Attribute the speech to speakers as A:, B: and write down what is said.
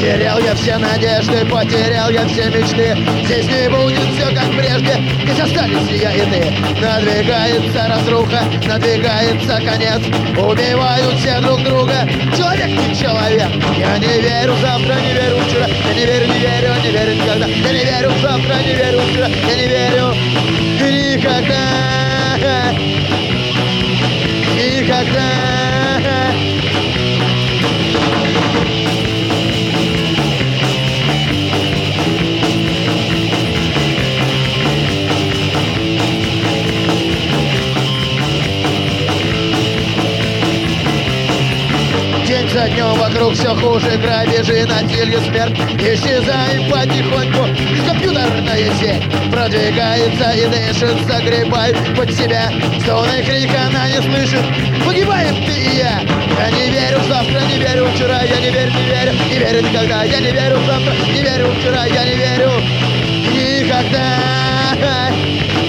A: Потерял я все надежды, потерял я все мечты. Здесь не будет все как прежде, здесь остались я и ты. Надвигается разруха, надвигается конец. Убивают все друг друга, человек не человек. Я не верю завтра, не верю вчера. Я не верю, не верю, не верю никогда. Я не верю завтра, не верю вчера. Я не верю никогда. Никогда. День за днем вокруг все хуже, грабежи, насилие, смерть. Исчезаем потихоньку, компьютерная сеть продвигается и дышит, загребает под себя. Стоны крик она не слышит, погибаем ты и я. Я не верю в завтра, не верю вчера. Я не верю, не верю, не верю никогда. Я не верю в завтра, не верю вчера. Я не верю никогда.